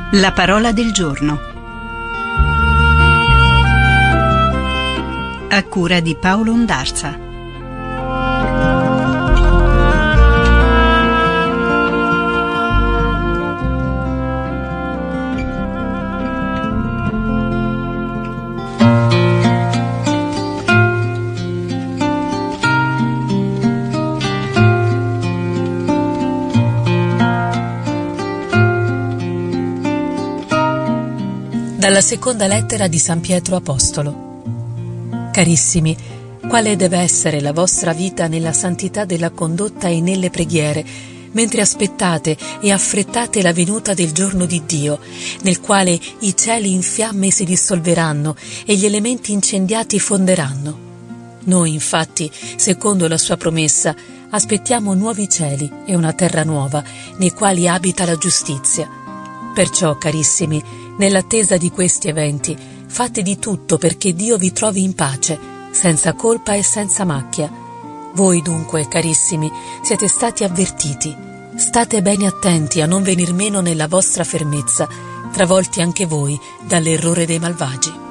La parola del giorno. A cura di Paolo Ondarza. Dalla seconda lettera di San Pietro Apostolo. Carissimi, quale deve essere la vostra vita nella santità della condotta e nelle preghiere, mentre aspettate e affrettate la venuta del giorno di Dio, nel quale i cieli in fiamme si dissolveranno e gli elementi incendiati fonderanno. Noi, infatti, secondo la sua promessa, aspettiamo nuovi cieli e una terra nuova, nei quali abita la giustizia. Perciò, carissimi, nell'attesa di questi eventi, fate di tutto perché Dio vi trovi in pace, senza colpa e senza macchia. Voi dunque, carissimi, siete stati avvertiti. State bene attenti a non venir meno nella vostra fermezza, travolti anche voi dall'errore dei malvagi.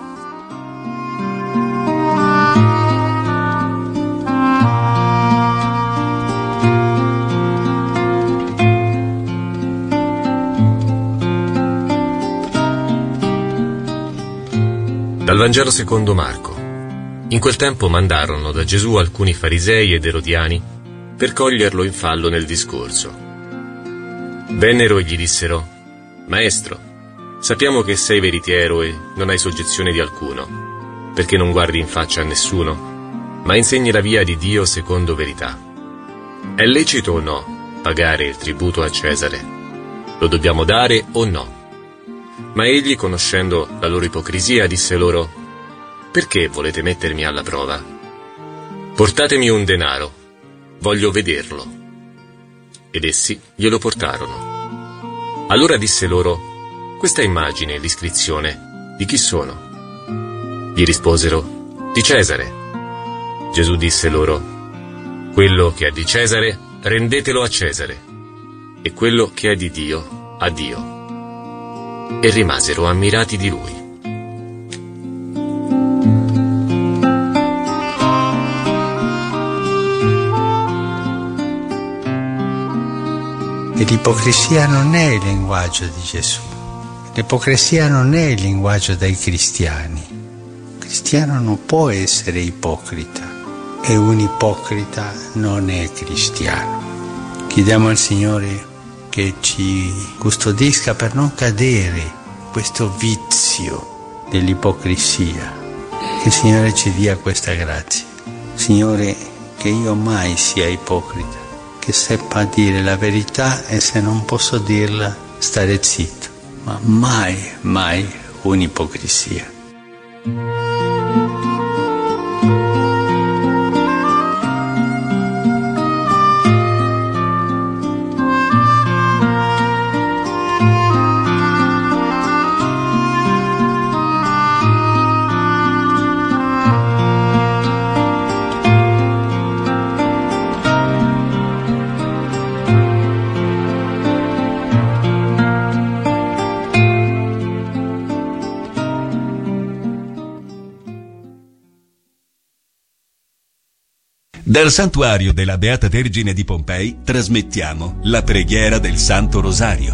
Dal Vangelo secondo Marco. In quel tempo mandarono da Gesù alcuni farisei ed erodiani per coglierlo in fallo nel discorso. Vennero e gli dissero: Maestro, sappiamo che sei veritiero e non hai soggezione di alcuno, perché non guardi in faccia a nessuno, ma insegni la via di Dio secondo verità. È lecito o no pagare il tributo a Cesare? Lo dobbiamo dare o no? Ma egli, conoscendo la loro ipocrisia, disse loro: Perché volete mettermi alla prova? Portatemi un denaro, voglio vederlo. Ed essi glielo portarono. Allora disse loro: Questa immagine e l'iscrizione, di chi sono? Gli risposero: Di Cesare. Gesù disse loro: Quello che è di Cesare, rendetelo a Cesare, e quello che è di Dio, a Dio. E rimasero ammirati di lui. E l'ipocrisia non è il linguaggio di Gesù. L'ipocrisia non è il linguaggio dei cristiani. Il cristiano non può essere ipocrita e un ipocrita non è cristiano. Chiediamo al Signore che ci custodisca per non cadere in questo vizio dell'ipocrisia. Che il Signore ci dia questa grazia. Signore, che io mai sia ipocrita, che seppa dire la verità e se non posso dirla stare zitto, ma mai un'ipocrisia. Dal santuario della Beata Vergine di Pompei trasmettiamo la preghiera del Santo Rosario.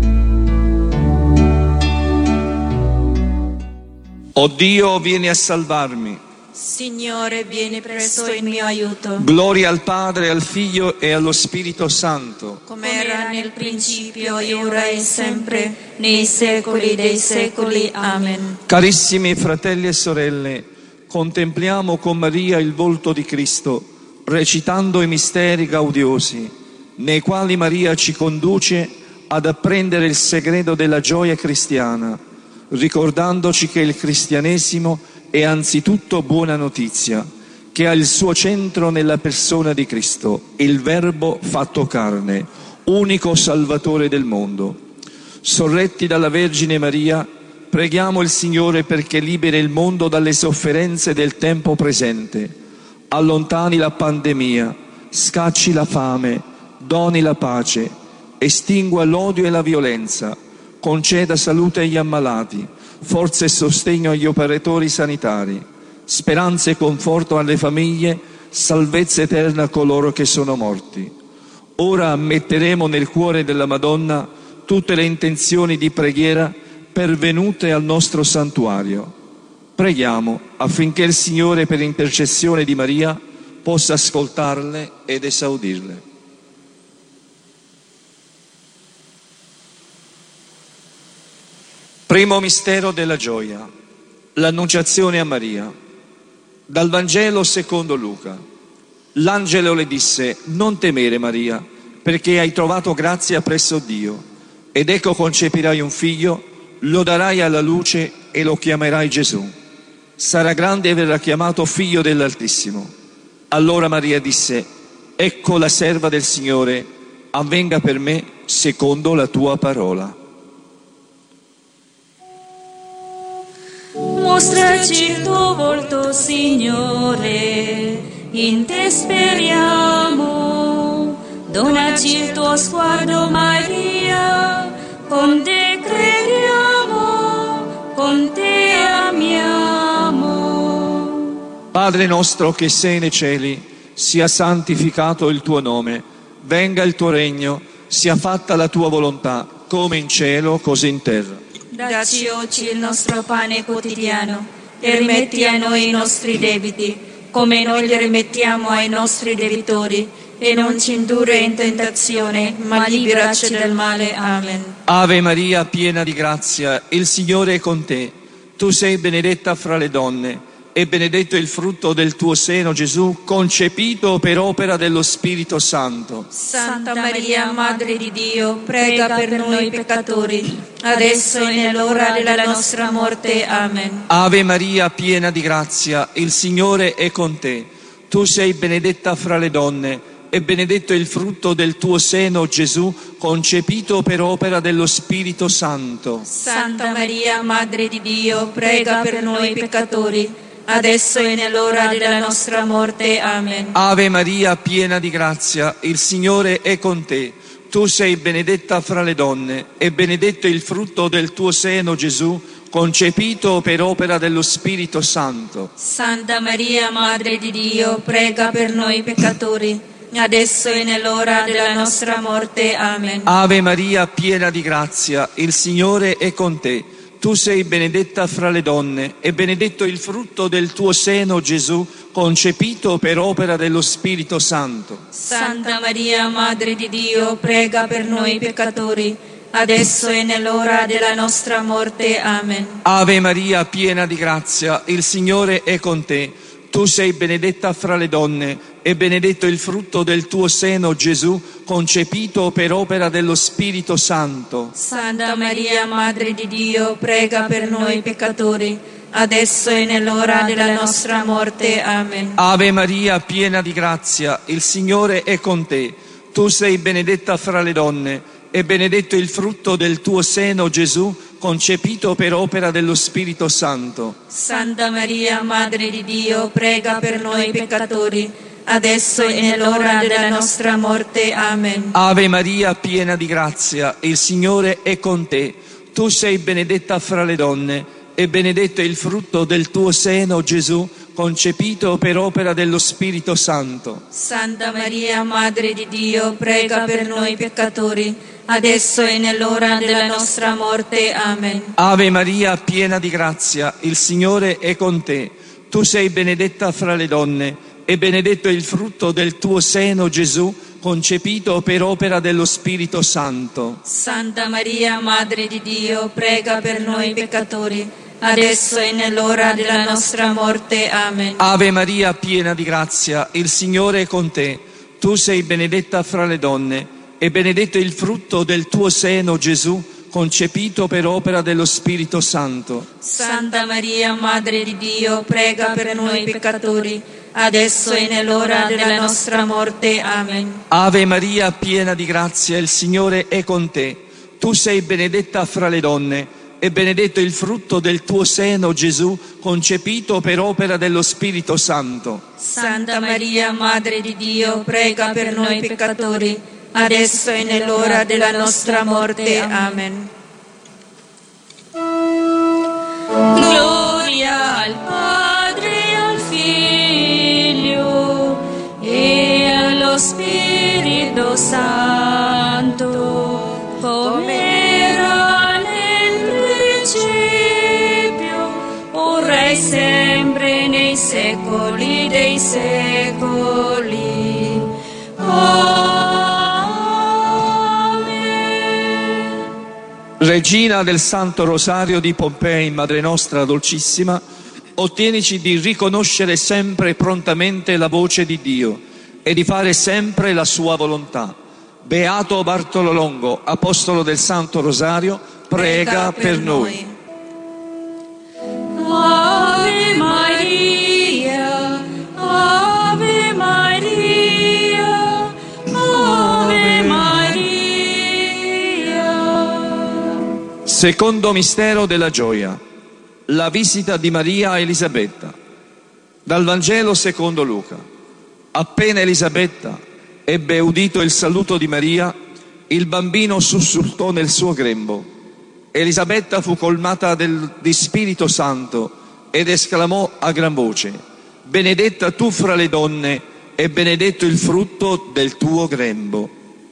O Dio, vieni a salvarmi. Signore, vieni presto in mio aiuto. Gloria al Padre, al Figlio e allo Spirito Santo. Come era nel principio, ora e sempre, nei secoli dei secoli. Amen. Carissimi fratelli e sorelle, contempliamo con Maria il volto di Cristo, recitando i misteri gaudiosi, nei quali Maria ci conduce ad apprendere il segreto della gioia cristiana, ricordandoci che il cristianesimo è anzitutto buona notizia, che ha il suo centro nella persona di Cristo, il Verbo fatto carne, unico Salvatore del mondo. Sorretti dalla Vergine Maria, preghiamo il Signore perché liberi il mondo dalle sofferenze del tempo presente, allontani la pandemia, scacci la fame, doni la pace, estingua l'odio e la violenza, conceda salute agli ammalati, forza e sostegno agli operatori sanitari, speranza e conforto alle famiglie, salvezza eterna a coloro che sono morti. Ora ammetteremo nel cuore della Madonna tutte le intenzioni di preghiera pervenute al nostro santuario. Preghiamo affinché il Signore, per intercessione di Maria, possa ascoltarle ed esaudirle. Primo mistero della gioia, l'annunciazione a Maria. Dal Vangelo secondo Luca. L'angelo le disse: non temere, Maria, perché hai trovato grazia presso Dio, ed ecco concepirai un figlio, lo darai alla luce e lo chiamerai Gesù. Sarà grande e verrà chiamato Figlio dell'Altissimo. Allora Maria disse: ecco la serva del Signore, avvenga per me secondo la tua parola. Mostraci il tuo volto, Signore, in te speriamo. Donaci il tuo sguardo, Maria, con te crediamo, con te amiamo. Padre nostro che sei nei cieli, sia santificato il tuo nome, venga il tuo regno, sia fatta la tua volontà, come in cielo, così in terra. Dacci oggi il nostro pane quotidiano e rimetti a noi i nostri debiti, come noi li rimettiamo ai nostri debitori, e non ci indurre in tentazione, ma liberaci dal male. Amen. Ave Maria, piena di grazia, il Signore è con te. Tu sei benedetta fra le donne, e benedetto il frutto del tuo seno, Gesù, concepito per opera dello Spirito Santo. Santa Maria, Madre di Dio, prega per noi peccatori, adesso e nell'ora della nostra morte. Amen. Ave Maria, piena di grazia, il Signore è con te. Tu sei benedetta fra le donne, e benedetto il frutto del tuo seno, Gesù, concepito per opera dello Spirito Santo. Santa Maria, Madre di Dio, prega per noi peccatori, adesso e nell'ora della nostra morte. Amen. Ave Maria, piena di grazia, il Signore è con te. Tu sei benedetta fra le donne, e benedetto il frutto del tuo seno, Gesù, concepito per opera dello Spirito Santo. Santa Maria, Madre di Dio, prega per noi peccatori, adesso e nell'ora della nostra morte. Amen. Ave Maria, piena di grazia, il Signore è con te. Tu sei benedetta fra le donne, e benedetto il frutto del tuo seno, Gesù, concepito per opera dello Spirito Santo. Santa Maria, Madre di Dio, prega per noi peccatori, adesso e nell'ora della nostra morte. Amen. Ave Maria, piena di grazia, il Signore è con te. Tu sei benedetta fra le donne, e benedetto il frutto del tuo seno, Gesù, concepito per opera dello Spirito Santo. Santa Maria, Madre di Dio, prega per noi peccatori, adesso e nell'ora della nostra morte. Amen. Ave Maria, piena di grazia, il Signore è con te. Tu sei benedetta fra le donne, e benedetto il frutto del tuo seno, Gesù, concepito per opera dello Spirito Santo. Santa Maria, Madre di Dio, prega per noi peccatori, adesso e nell'ora della nostra morte. Amen. Ave Maria, piena di grazia, il Signore è con te. Tu sei benedetta fra le donne, e benedetto il frutto del tuo seno, Gesù, concepito per opera dello Spirito Santo. Santa Maria, Madre di Dio, prega per noi peccatori, adesso e nell'ora della nostra morte. Amen. Ave Maria, piena di grazia, il Signore è con te. Tu sei benedetta fra le donne, e benedetto il frutto del tuo seno, Gesù, concepito per opera dello Spirito Santo. Santa Maria, Madre di Dio, prega per noi peccatori, adesso e nell'ora della nostra morte. Amen. Ave Maria, piena di grazia, il Signore è con te. Tu sei benedetta fra le donne, e benedetto il frutto del tuo seno, Gesù, concepito per opera dello Spirito Santo. Santa Maria, Madre di Dio, prega per noi peccatori, adesso e nell'ora della nostra morte. Amen. Ave Maria, piena di grazia, il Signore è con te. Tu sei benedetta fra le donne, e benedetto il frutto del tuo seno, Gesù, concepito per opera dello Spirito Santo. Santa Maria, Madre di Dio, prega per noi peccatori, adesso e nell'ora della nostra morte. Amen. Spirito Santo, come era nel principio, ora e sempre nei secoli dei secoli. Amen. Regina del Santo Rosario di Pompei, Madre nostra dolcissima, ottienici di riconoscere sempre prontamente la voce di Dio e di fare sempre la sua volontà. Beato Bartolo Longo, apostolo del Santo Rosario, prega per noi. Ave Maria, Ave Maria, Ave Maria. Secondo mistero della gioia, la visita di Maria a Elisabetta. Dal Vangelo secondo Luca. Appena Elisabetta ebbe udito il saluto di Maria, il bambino sussultò nel suo grembo. Elisabetta fu colmata di Spirito Santo ed esclamò a gran voce: benedetta tu fra le donne e benedetto il frutto del tuo grembo.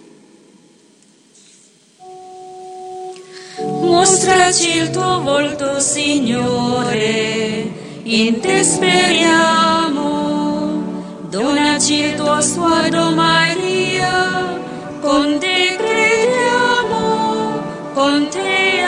Mostraci il tuo volto, Signore, in te speriamo. Donaci il tuo sguardo, Maria, con te crediamo, con te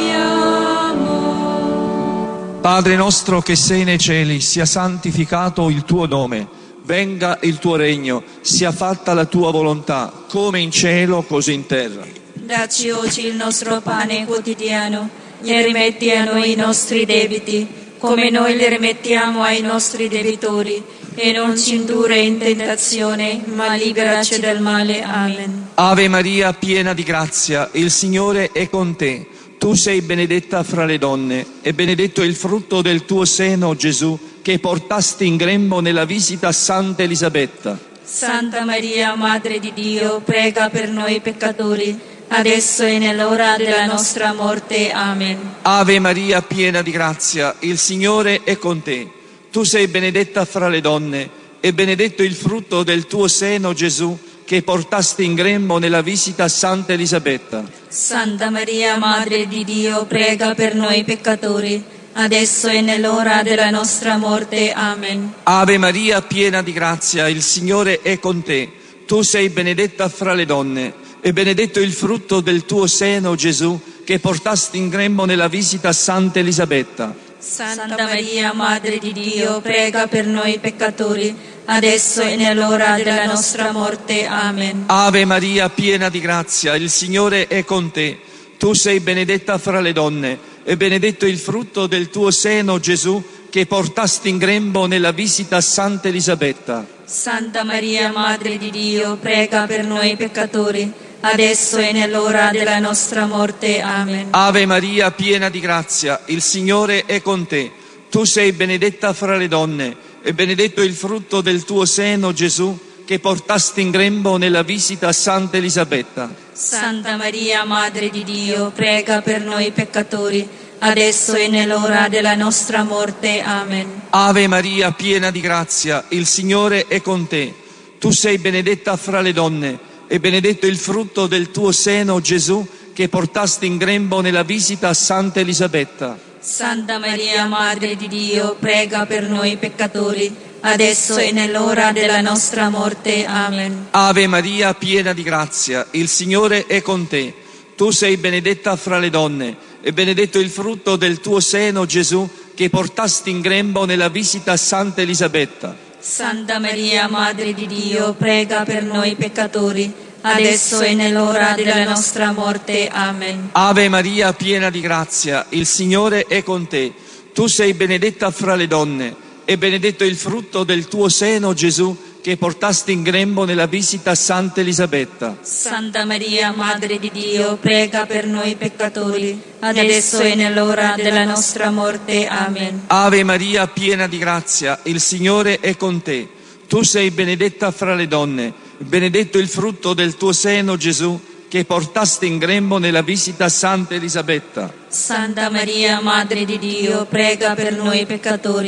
amiamo. Padre nostro che sei nei cieli, sia santificato il tuo nome, venga il tuo regno, sia fatta la tua volontà, come in cielo così in terra. Dacci oggi il nostro pane quotidiano e rimetti a noi i nostri debiti, come noi li rimettiamo ai nostri debitori. E non ci indurre in tentazione, ma liberaci dal male. Amen. Ave Maria, piena di grazia, il Signore è con te. Tu sei benedetta fra le donne, e benedetto è il frutto del tuo seno, Gesù, che portasti in grembo nella visita a Santa Elisabetta. Santa Maria, Madre di Dio, prega per noi peccatori, adesso e nell'ora della nostra morte. Amen. Ave Maria, piena di grazia, il Signore è con te. Tu sei benedetta fra le donne, e benedetto il frutto del tuo seno, Gesù, che portasti in grembo nella visita a Santa Elisabetta. Santa Maria, Madre di Dio, prega per noi peccatori, adesso e nell'ora della nostra morte. Amen. Ave Maria, piena di grazia, il Signore è con te. Tu sei benedetta fra le donne, e benedetto il frutto del tuo seno, Gesù, che portasti in grembo nella visita a Santa Elisabetta. Santa Maria, Madre di Dio, prega per noi peccatori, adesso e nell'ora della nostra morte. Amen. Ave Maria, piena di grazia, il Signore è con te. Tu sei benedetta fra le donne, e benedetto il frutto del tuo seno, Gesù, che portasti in grembo nella visita a Santa Elisabetta. Santa Maria, Madre di Dio, prega per noi peccatori, adesso e nell'ora della nostra morte. Amen. Ave Maria, piena di grazia, il Signore è con te. Tu sei benedetta fra le donne, e benedetto il frutto del tuo seno, Gesù, che portasti in grembo nella visita a Santa Elisabetta. Santa Maria, Madre di Dio, prega per noi peccatori, adesso e nell'ora della nostra morte. Amen. Ave Maria, piena di grazia, il Signore è con te. Tu sei benedetta fra le donne, e benedetto il frutto del tuo seno, Gesù, che portasti in grembo nella visita a Santa Elisabetta. Santa Maria, Madre di Dio, prega per noi peccatori, adesso e nell'ora della nostra morte. Amen. Ave Maria, piena di grazia, il Signore è con te. Tu sei benedetta fra le donne, e benedetto il frutto del tuo seno, Gesù, che portasti in grembo nella visita a Santa Elisabetta. Santa Maria, Madre di Dio, prega per noi peccatori, adesso e nell'ora della nostra morte. Amen. Ave Maria, piena di grazia, il Signore è con te. Tu sei benedetta fra le donne, e benedetto il frutto del tuo seno, Gesù, che portasti in grembo nella visita a Santa Elisabetta. Santa Maria, Madre di Dio, prega per noi peccatori, adesso e nell'ora della nostra morte. Amen. Ave Maria, piena di grazia, il Signore è con te. Tu sei benedetta fra le donne, benedetto il frutto del tuo seno, Gesù, che portasti in grembo nella visita a Santa Elisabetta. Santa Maria, Madre di Dio, prega per noi peccatori,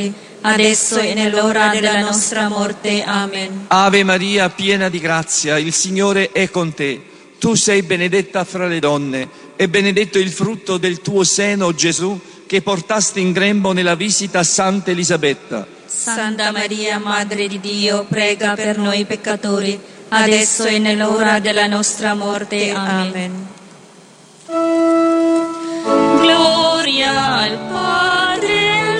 adesso e nell'ora della nostra morte. Amen. Ave Maria, piena di grazia, il Signore è con te. Tu sei benedetta fra le donne, e benedetto il frutto del tuo seno, Gesù, che portasti in grembo nella visita a Santa Elisabetta. Santa Maria, Madre di Dio, prega per noi peccatori, adesso e nell'ora della nostra morte. Amen. Gloria al Padre, al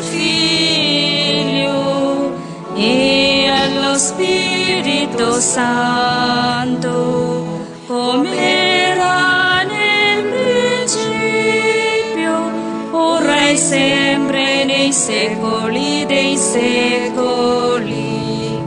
Figlio e allo Spirito Santo, come era nel principio, ora e sempre, nei secoli dei secoli.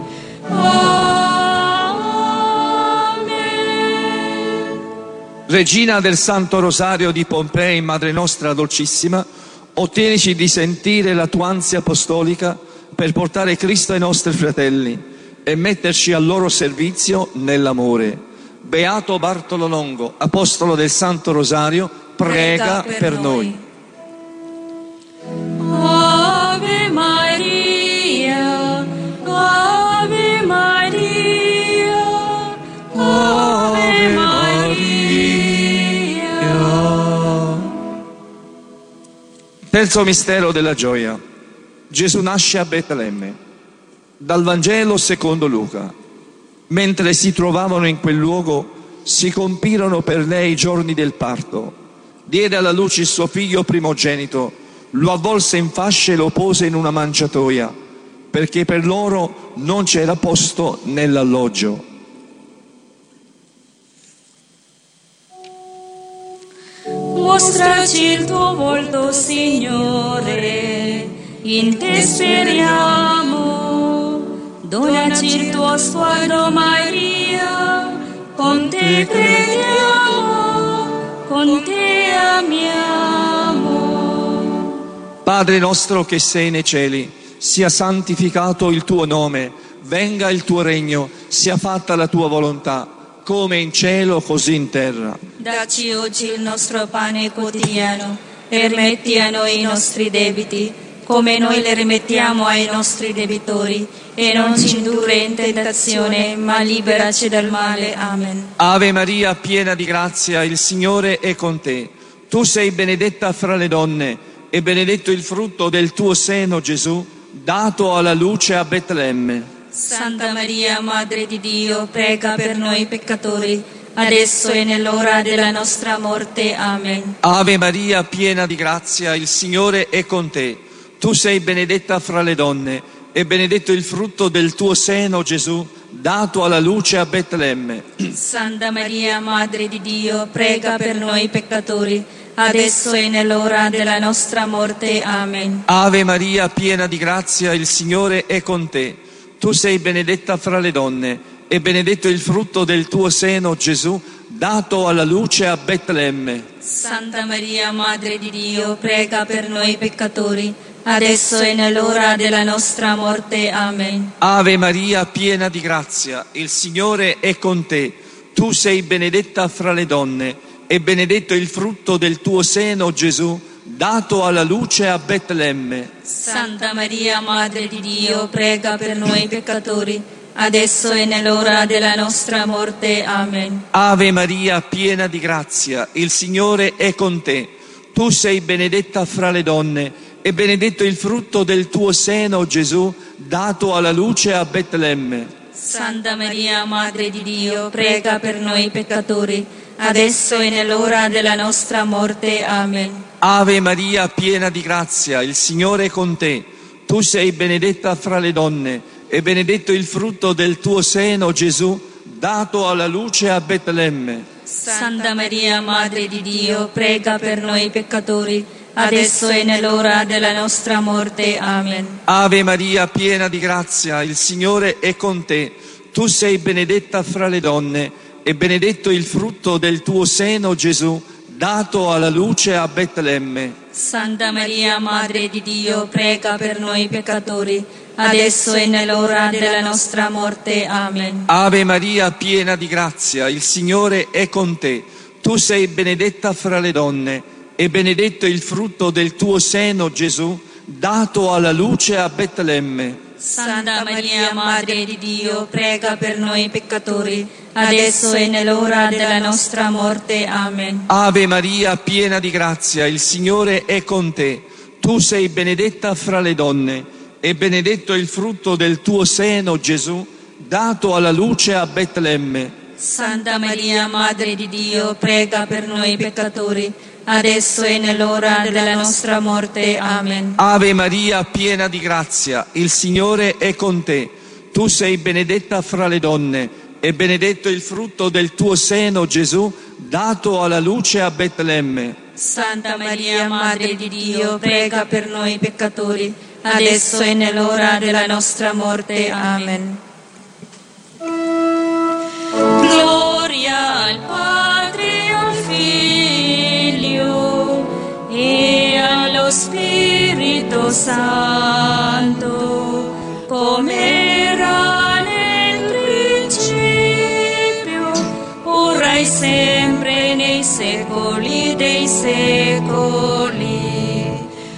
Amen. Regina del Santo Rosario di Pompei, Madre nostra dolcissima, ottienici di sentire la tua ansia apostolica per portare Cristo ai nostri fratelli e metterci al loro servizio nell'amore. Beato Bartolo Longo, apostolo del Santo Rosario, prega per noi. Ave Maria, Ave Maria, Ave Maria. Terzo mistero della gioia. Gesù nasce a Betlemme. Dal Vangelo secondo Luca. Mentre si trovavano in quel luogo, si compirono per lei i giorni del parto. Diede alla luce il suo figlio primogenito, lo avvolse in fasce e lo pose in una mangiatoia, perché per loro non c'era posto nell'alloggio. Mostraci il tuo volto, Signore, in te speriamo. Donaci il tuo sguardo, Maria, con te crediamo, con te amiamo. Padre nostro che sei nei cieli, sia santificato il tuo nome, venga il tuo regno, sia fatta la tua volontà, come in cielo così in terra. Dacci oggi il nostro pane quotidiano e rimetti a noi i nostri debiti, come noi le rimettiamo ai nostri debitori, e non ci indurre in tentazione, ma liberaci dal male. Amen. Ave Maria, piena di grazia, il Signore è con te. Tu sei benedetta fra le donne, e benedetto il frutto del tuo seno, Gesù, dato alla luce a Betlemme. Santa Maria, Madre di Dio, prega per noi peccatori, adesso e nell'ora della nostra morte. Amen. Ave Maria, piena di grazia, il Signore è con te. Tu sei benedetta fra le donne, e benedetto il frutto del tuo seno, Gesù, dato alla luce a Betlemme. Santa Maria, Madre di Dio, prega per noi peccatori, adesso e nell'ora della nostra morte. Amen. Ave Maria, piena di grazia, il Signore è con te. Tu sei benedetta fra le donne, e benedetto il frutto del tuo seno, Gesù, dato alla luce a Betlemme. Santa Maria, Madre di Dio, prega per noi peccatori, adesso e nell'ora della nostra morte. Amen. Ave Maria, piena di grazia, il Signore è con te. Tu sei benedetta fra le donne, e benedetto il frutto del tuo seno, Gesù, dato alla luce a Betlemme. Santa Maria, Madre di Dio, prega per noi peccatori, adesso e nell'ora della nostra morte. Amen. Ave Maria, piena di grazia, il Signore è con te. Tu sei benedetta fra le donne, e benedetto il frutto del tuo seno, Gesù, dato alla luce a Betlemme. Santa Maria, Madre di Dio, prega per noi peccatori, adesso e nell'ora della nostra morte. Amen. Ave Maria, piena di grazia, il Signore è con te. Tu sei benedetta fra le donne, e benedetto il frutto del tuo seno, Gesù, dato alla luce a Betlemme. Santa Maria, Madre di Dio, prega per noi peccatori, adesso e nell'ora della nostra morte. Amen. Ave Maria, piena di grazia, il Signore è con te. Tu sei benedetta fra le donne, e benedetto il frutto del tuo seno, Gesù, dato alla luce a Betlemme. Santa Maria, Madre di Dio, prega per noi peccatori, adesso e nell'ora della nostra morte. Amen. Ave Maria, piena di grazia, il Signore è con te. Tu sei benedetta fra le donne, e benedetto il frutto del tuo seno, Gesù, dato alla luce a Betlemme. Santa Maria, Madre di Dio, prega per noi peccatori, adesso e nell'ora della nostra morte. Amen. Ave Maria, piena di grazia, il Signore è con te. Tu sei benedetta fra le donne, e benedetto il frutto del tuo seno, Gesù, dato alla luce a Betlemme. Santa Maria, Madre di Dio, prega per noi peccatori, adesso e nell'ora della nostra morte. Amen. Ave Maria, piena di grazia, il Signore è con te. Tu sei benedetta fra le donne, e benedetto il frutto del tuo seno, Gesù, dato alla luce a Betlemme. Santa Maria, Madre di Dio, prega per noi peccatori, adesso e nell'ora della nostra morte. Amen. Gloria al Padre, al Figlio e allo Spirito Santo, come era nel principio, ora e sempre, nei secoli dei secoli.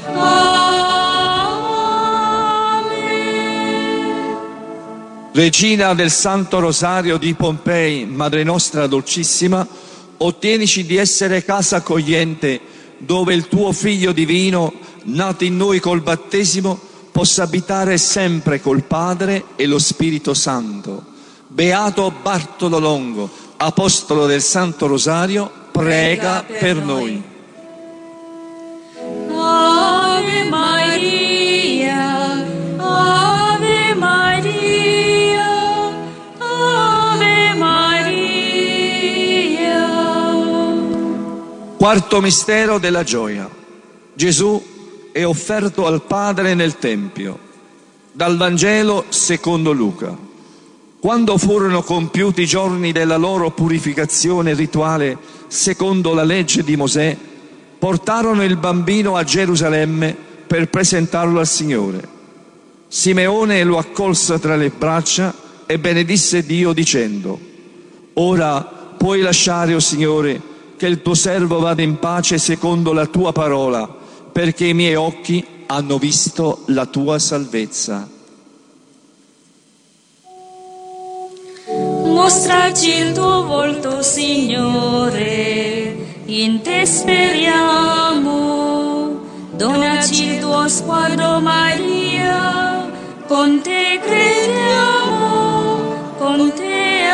Amen. Regina del Santo Rosario di Pompei, Madre nostra dolcissima, ottienici di essere casa accogliente dove il tuo Figlio divino, nato in noi col battesimo, possa abitare sempre col Padre e lo Spirito Santo. Beato Bartolo Longo, apostolo del Santo Rosario, prega per noi. Ave Maria, Ave Maria, Ave Maria. Quarto mistero della gioia. Gesù è offerto al Padre nel Tempio. Dal Vangelo secondo Luca. Quando furono compiuti i giorni della loro purificazione rituale secondo la legge di Mosè, portarono il bambino a Gerusalemme per presentarlo al Signore. Simeone lo accolse tra le braccia e benedisse Dio dicendo: Ora puoi lasciare, o Signore, che il tuo servo vada in pace secondo la tua parola, perché i miei occhi hanno visto la tua salvezza. Mostraci il tuo volto, Signore, in te speriamo. Donaci il tuo sguardo, Maria, con te crediamo, con te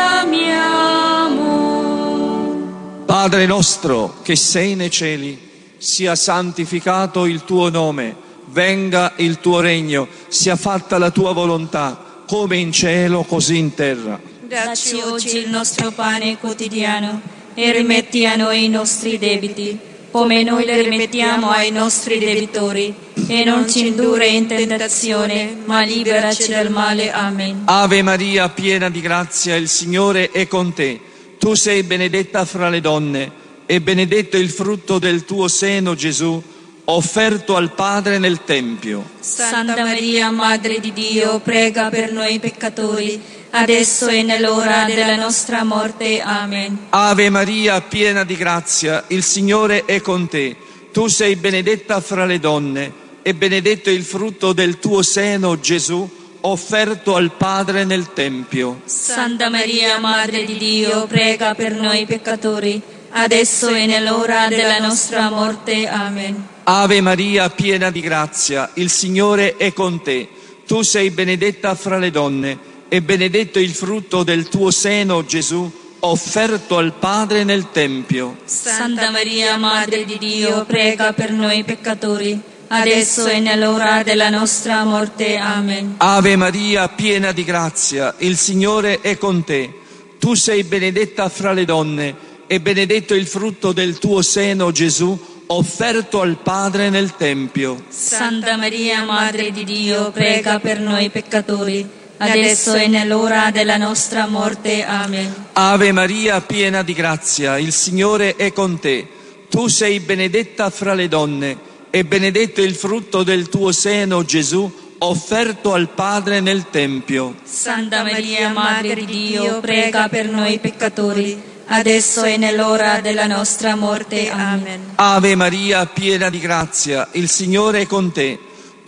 amiamo. Padre nostro che sei nei cieli, sia santificato il tuo nome, venga il tuo regno, sia fatta la tua volontà, come in cielo così in terra. Dacci oggi il nostro pane quotidiano e rimetti a noi i nostri debiti, come noi li rimettiamo ai nostri debitori, e non ci indurre in tentazione, ma liberaci dal male. Amen. Ave Maria, piena di grazia, il Signore è con te. Tu sei benedetta fra le donne, e benedetto il frutto del tuo seno, Gesù, offerto al Padre nel Tempio. Santa Maria, Madre di Dio, prega per noi peccatori, adesso e nell'ora della nostra morte. Amen. Ave Maria, piena di grazia, il Signore è con te. Tu sei benedetta fra le donne, e benedetto il frutto del tuo seno, Gesù, offerto al Padre nel Tempio. Santa Maria, Madre di Dio, prega per noi peccatori, adesso e nell'ora della nostra morte. Amen. Ave Maria, piena di grazia, il Signore è con te. Tu sei benedetta fra le donne, e benedetto il frutto del tuo seno, Gesù, offerto al Padre nel Tempio. Santa Maria, Madre di Dio, prega per noi peccatori, adesso e nell'ora della nostra morte. Amen. Ave Maria, piena di grazia, il Signore è con te. Tu sei benedetta fra le donne, e benedetto il frutto del tuo seno, Gesù, offerto al Padre nel Tempio. Santa Maria, Madre di Dio, prega per noi peccatori, adesso e nell'ora della nostra morte. Amen. Ave Maria, piena di grazia, il Signore è con te. Tu sei benedetta fra le donne, e benedetto il frutto del tuo seno, Gesù, offerto al Padre nel Tempio. Santa Maria, Madre di Dio, prega per noi peccatori, adesso e nell'ora della nostra morte. Amen. Ave Maria, piena di grazia, il Signore è con te.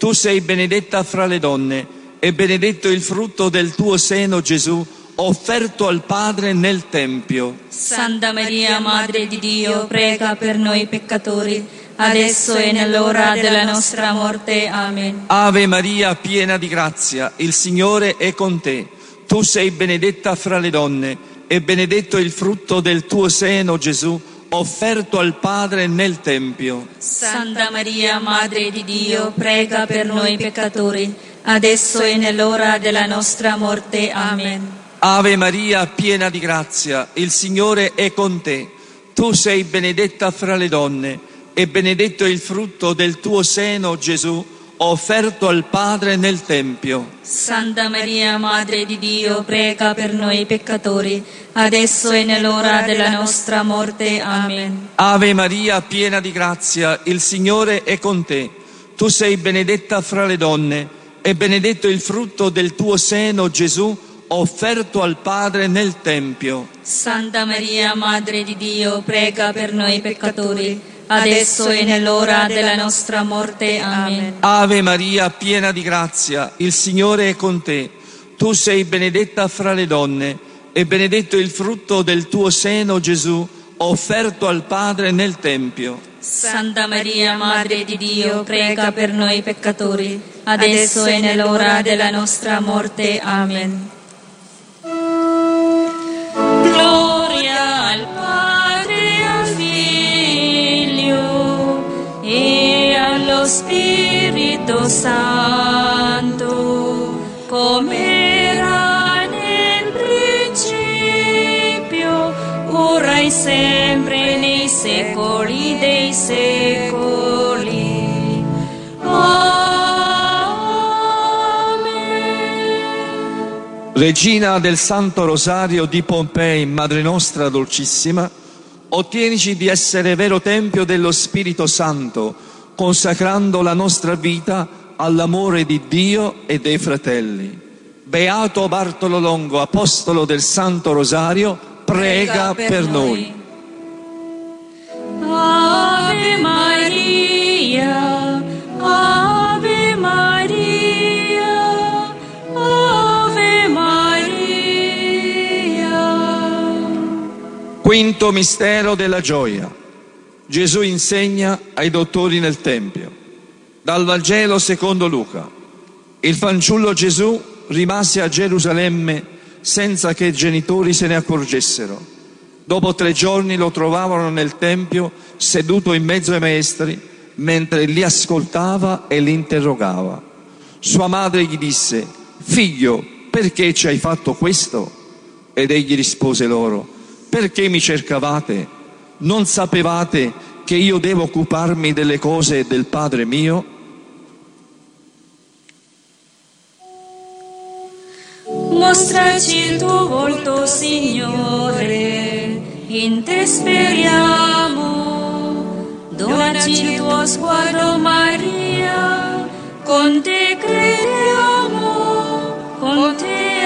tu sei benedetta fra le donne, e benedetto il frutto del tuo seno, Gesù, offerto al Padre nel Tempio. Santa Maria, Madre di Dio, prega per noi peccatori, adesso e nell'ora della nostra morte. Amen. Ave Maria, piena di grazia, il Signore è con te. Tu sei benedetta fra le donne, e benedetto il frutto del tuo seno, Gesù, offerto al Padre nel Tempio. Santa Maria, Madre di Dio, prega per noi peccatori, adesso e nell'ora della nostra morte. Amen. Ave Maria, piena di grazia, il Signore è con te. Tu sei benedetta fra le donne, e benedetto il frutto del tuo seno, Gesù, offerto al Padre nel Tempio. Santa Maria, Madre di Dio, prega per noi peccatori, adesso e nell'ora della nostra morte. Amen. Ave Maria, piena di grazia, il Signore è con te. Tu sei benedetta fra le donne, e benedetto il frutto del tuo seno, Gesù, offerto al Padre nel Tempio. Santa Maria, Madre di Dio, prega per noi peccatori, adesso e nell'ora della nostra morte. Amen. Ave Maria, piena di grazia, il Signore è con te. Tu sei benedetta fra le donne, e benedetto il frutto del tuo seno, Gesù, offerto al Padre nel Tempio. Santa Maria, Madre di Dio, prega per noi peccatori, adesso e nell'ora della nostra morte. Amen. Gloria al Padre, al Figlio e allo Spirito Santo, come era nel principio, ora e sempre, nei secoli dei secoli. Amen. Regina del Santo Rosario di Pompei, Madre nostra dolcissima, ottienici di essere vero Tempio dello Spirito Santo, consacrando la nostra vita all'amore di Dio e dei fratelli. Beato Bartolo Longo, Apostolo del Santo Rosario, prega per noi. Ave Maria, Ave Maria, Ave Maria. Quinto mistero della gioia. Gesù insegna ai dottori nel Tempio. Dal Vangelo secondo Luca. Il fanciullo Gesù rimase a Gerusalemme senza che i genitori se ne accorgessero. Dopo 3 giorni lo trovavano nel Tempio seduto in mezzo ai maestri, mentre li ascoltava e li interrogava. Sua madre gli disse: «Figlio, perché ci hai fatto questo?» Ed egli rispose loro: «Perché mi cercavate? Non sapevate che io devo occuparmi delle cose del Padre mio?» Mostraci il tuo volto, Signore, in te speriamo. Donaci il tuo sguardo, Maria, con te crediamo, con te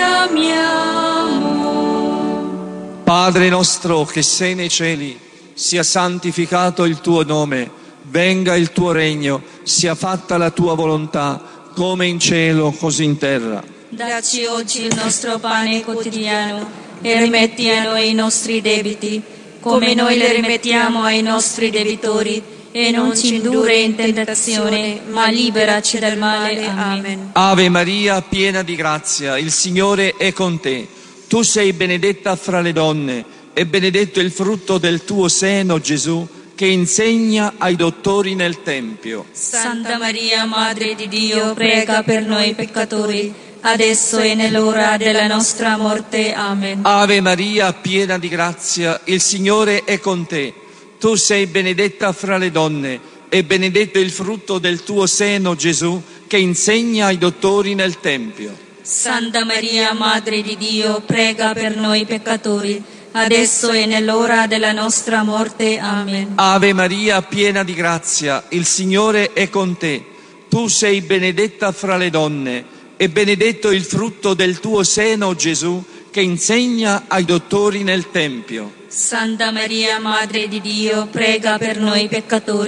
amiamo. Padre nostro che sei nei cieli, sia santificato il tuo nome, venga il tuo regno, sia fatta la tua volontà, come in cielo, così in terra. Dacci oggi il nostro pane quotidiano e rimetti a noi i nostri debiti, come noi le rimettiamo ai nostri debitori, e non ci indurre in tentazione, ma liberaci dal male. Amen. Ave Maria, piena di grazia, il Signore è con te. Tu sei benedetta fra le donne, e benedetto il frutto del tuo seno, Gesù, che insegna ai dottori nel Tempio. Santa Maria, Madre di Dio, prega per noi peccatori, adesso e nell'ora della nostra morte. Amen. Ave Maria, piena di grazia, il Signore è con te. Tu sei benedetta fra le donne, e benedetto il frutto del tuo seno, Gesù, che insegna ai dottori nel Tempio. Santa Maria, Madre di Dio, prega per noi peccatori, adesso e nell'ora della nostra morte. Amen. Ave Maria, piena di grazia, il Signore è con te. Tu sei benedetta fra le donne, e benedetto il frutto del tuo seno, Gesù, che insegna ai dottori nel Tempio. Santa Maria, Madre di Dio, prega per noi peccatori,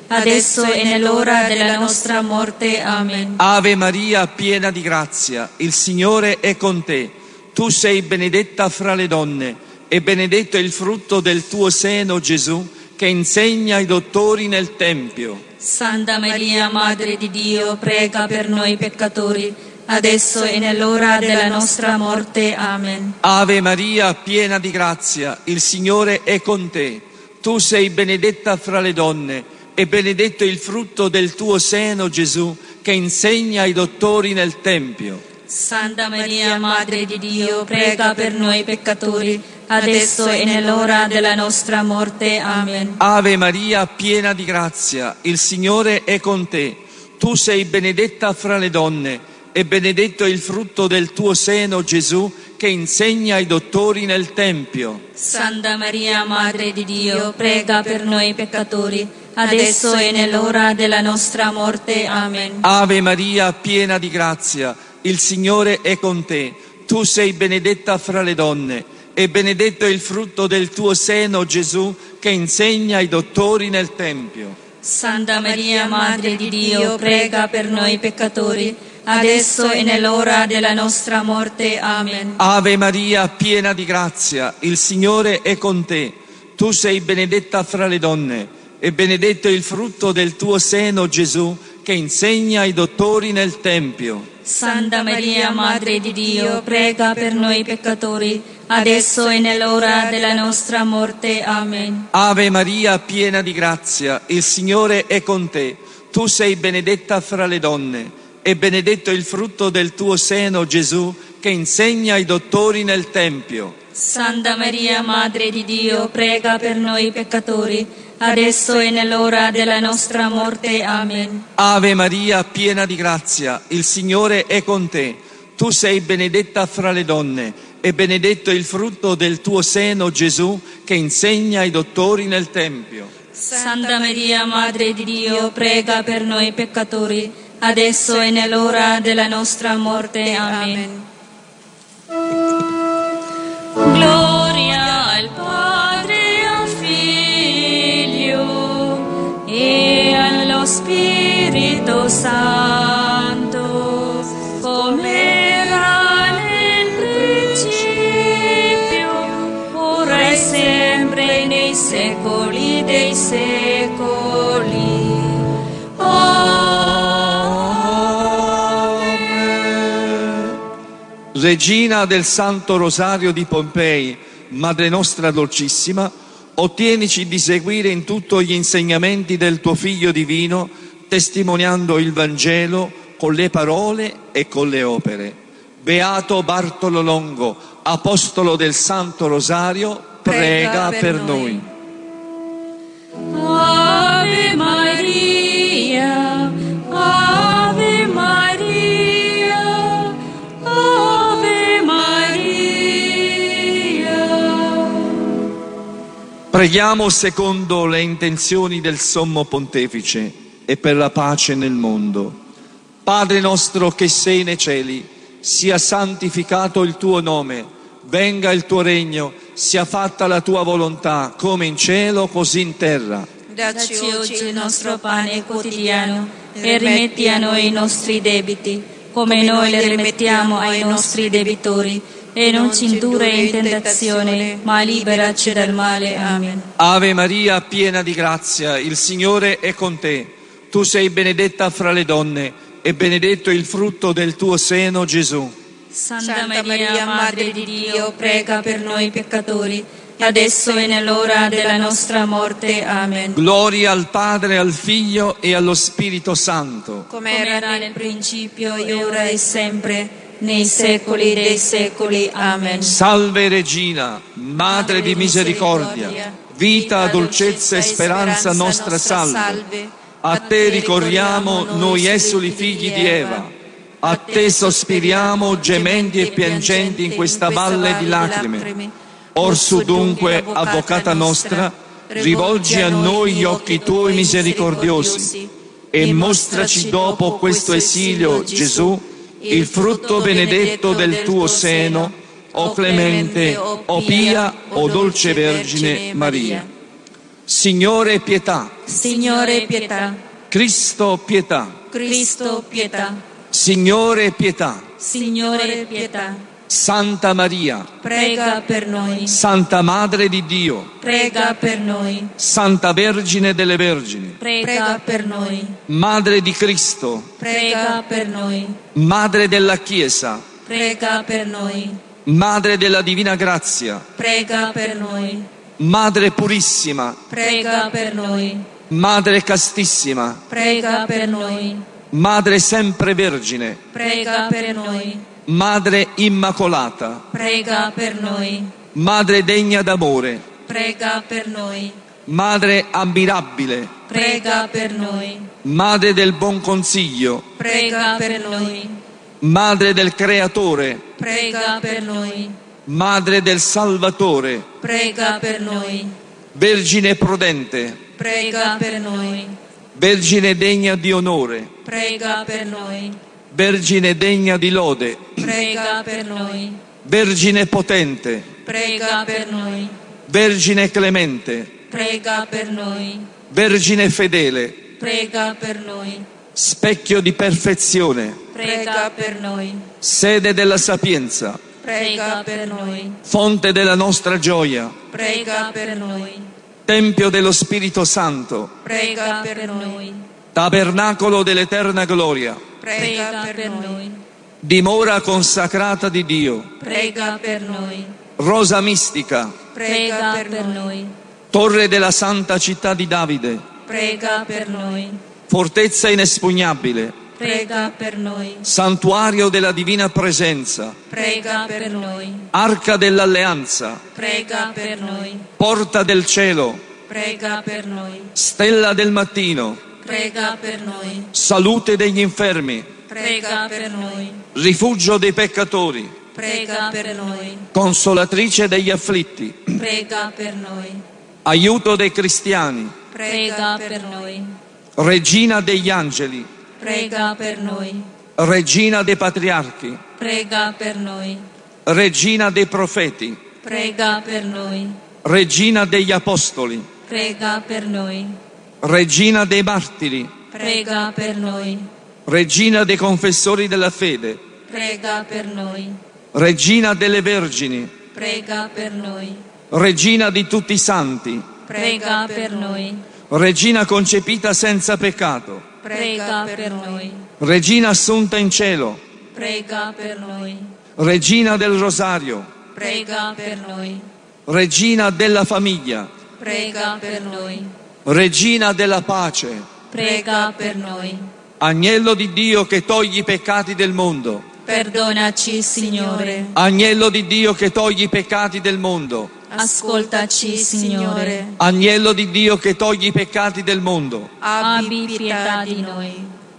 adesso e nell'ora della nostra morte. Amen. Ave Maria, piena di grazia, il Signore è con te. Tu sei benedetta fra le donne, e benedetto è il frutto del tuo seno, Gesù, che insegna ai dottori nel Tempio. Santa Maria, Madre di Dio, prega per noi peccatori, adesso e nell'ora della nostra morte. Amen. Ave Maria, piena di grazia, il Signore è con te. Tu sei benedetta fra le donne, e benedetto è il frutto del tuo seno, Gesù, che insegna ai dottori nel Tempio. Santa Maria, Madre di Dio, prega per noi peccatori, adesso e nell'ora della nostra morte. Amen. Ave Maria, piena di grazia, il Signore è con te. Tu sei benedetta fra le donne, e benedetto è il frutto del tuo seno, Gesù, che insegna ai dottori nel Tempio. Santa Maria, Madre di Dio, prega per noi peccatori, adesso e nell'ora della nostra morte. Amen. Ave Maria, piena di grazia, il Signore è con te. Tu sei benedetta fra le donne, e benedetto è il frutto del tuo seno, Gesù, che insegna ai dottori nel Tempio. Santa Maria, Madre di Dio, prega per noi peccatori, adesso e nell'ora della nostra morte. Amen. Ave Maria, piena di grazia, il Signore è con te. Tu sei benedetta fra le donne, e benedetto è il frutto del tuo seno, Gesù, che insegna ai dottori nel Tempio. Santa Maria, Madre di Dio, prega per noi peccatori, adesso e nell'ora della nostra morte. Amen. Ave Maria, piena di grazia, il Signore è con te. Tu sei benedetta fra le donne, e benedetto è il frutto del tuo seno, Gesù, che insegna ai dottori nel Tempio. Santa Maria, Madre di Dio, prega per noi peccatori, adesso e nell'ora della nostra morte. Amen. Ave Maria, piena di grazia, il Signore è con te. Tu sei benedetta fra le donne, e benedetto è il frutto del tuo seno, Gesù, che insegna ai dottori nel Tempio. Santa Maria, Madre di Dio, prega per noi peccatori, adesso e nell'ora della nostra morte. Amen. Gloria al Padre, al Figlio e allo Spirito Santo, come era nel principio, ora e sempre, nei secoli dei secoli. Regina del Santo Rosario di Pompei, Madre nostra dolcissima, ottienici di seguire in tutto gli insegnamenti del tuo Figlio divino, testimoniando il Vangelo con le parole e con le opere. Beato Bartolo Longo, apostolo del Santo Rosario, prega per noi. Ave Maria, Ave Maria, Ave Maria. Preghiamo secondo le intenzioni del Sommo Pontefice e per la pace nel mondo. Padre nostro che sei nei cieli, sia santificato il tuo nome, venga il tuo regno, sia fatta la tua volontà, come in cielo così in terra. Dacci oggi il nostro pane quotidiano e rimetti a noi i nostri debiti, come noi li rimettiamo ai nostri debitori, e non ci indurre in tentazione, ma liberaci dal male. Amen. Ave Maria, piena di grazia, il Signore è con te. Tu sei benedetta fra le donne, e benedetto il frutto del tuo seno, Gesù. Santa Maria, Madre di Dio, prega per noi peccatori, adesso e nell'ora della nostra morte. Amen. Gloria al Padre, al Figlio e allo Spirito Santo. Come era nel principio, e ora e sempre, nei secoli dei secoli. Amen. Salve Regina, Madre di misericordia, vita, dolcezza e speranza nostra salve. A te ricorriamo noi esuli figli di Eva, a te sospiriamo gementi e piangenti in questa valle di lacrime. Orsu dunque, avvocata nostra, rivolgi a noi gli occhi tuoi misericordiosi e mostraci dopo questo esilio, Gesù, il frutto benedetto del tuo seno, o clemente, o pia, o dolce Vergine Maria. Signore pietà. Signore pietà. Cristo pietà. Cristo pietà. Signore pietà. Signore pietà. Santa Maria, prega per noi. Santa Madre di Dio, Prega per noi. Santa Vergine delle Vergini, Prega per noi. Madre di Cristo, Prega per noi. Madre della Chiesa, Prega per noi. Madre della Divina Grazia, Prega per noi. Madre purissima, Prega per noi. Madre castissima, Prega per noi. Madre sempre Vergine, Prega per noi. Madre immacolata, Prega per noi. Madre degna d'amore, Prega per noi. Madre ammirabile, Prega per noi. Madre del buon consiglio, Prega per noi. Madre del Creatore, Prega per noi. Madre del Salvatore, Prega per noi. Vergine prudente, Prega per noi. Vergine degna di onore, Prega per noi. Vergine degna di lode, Prega per noi. Vergine potente, Prega per noi. Vergine clemente, Prega per noi. Vergine fedele, Prega per noi. specchio di perfezione, Prega per noi. sede della sapienza, Prega per noi. fonte della nostra gioia, Prega per noi. tempio dello Spirito Santo, Prega per noi. tabernacolo dell'eterna gloria, Prega per noi. dimora consacrata di Dio, Prega per noi. rosa mistica, Prega per noi. torre della santa città di Davide, Prega per noi. fortezza inespugnabile, Prega per noi. santuario della divina presenza, Prega per noi. arca dell'alleanza, Prega per noi. porta del cielo, Prega per noi. stella del mattino, Prega per noi. salute degli infermi, Prega per noi. rifugio dei peccatori, Prega per noi. consolatrice degli afflitti, Prega per noi. aiuto dei cristiani, Prega per noi. regina degli angeli, Prega per noi. regina dei patriarchi, Prega per noi. regina dei profeti, Prega per noi. regina degli apostoli, Prega per noi. regina dei martiri, Prega per noi. regina dei confessori della fede, Prega per noi. regina delle vergini, Prega per noi. regina di tutti i santi, Prega per noi. regina concepita senza peccato, Prega per noi. regina assunta in cielo, Prega per noi. regina del rosario, Prega per noi. regina della famiglia, Prega per noi. regina della pace, Prega per noi. agnello di Dio che togli i peccati del mondo, Perdonaci, Signore. agnello di Dio che togli i peccati del mondo, Ascoltaci, Signore. agnello di Dio che togli i peccati del mondo. Abbi pietà di noi.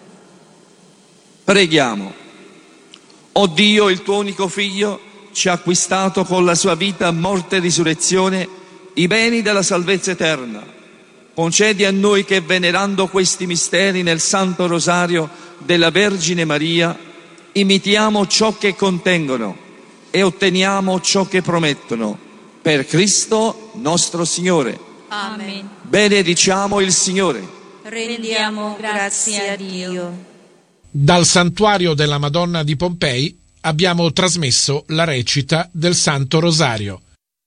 Preghiamo. O Dio, il tuo unico Figlio, ci ha acquistato con la sua vita, morte e risurrezione i beni della salvezza eterna. Concedi a noi che, venerando questi misteri nel Santo Rosario della Vergine Maria, imitiamo ciò che contengono e otteniamo ciò che promettono. Per Cristo nostro Signore. Amen. Benediciamo il Signore. Rendiamo grazie a Dio. Dal santuario della Madonna di Pompei abbiamo trasmesso la recita del Santo Rosario.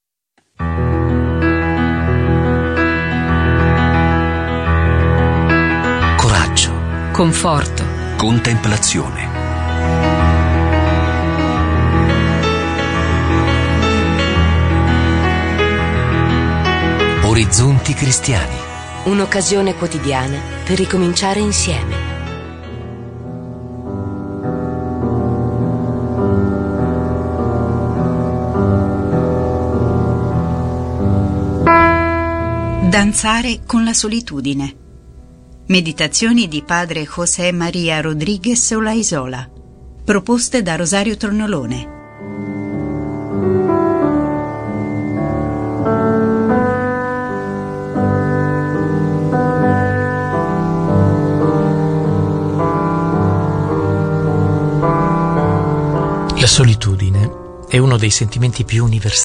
Coraggio, Conforto, contemplazione, orizzonti cristiani. Un'occasione quotidiana per ricominciare insieme. Danzare con la solitudine. Meditazioni di padre José María Rodríguez Olaizola, proposte da Rosario Tornolone. La solitudine è uno dei sentimenti più universali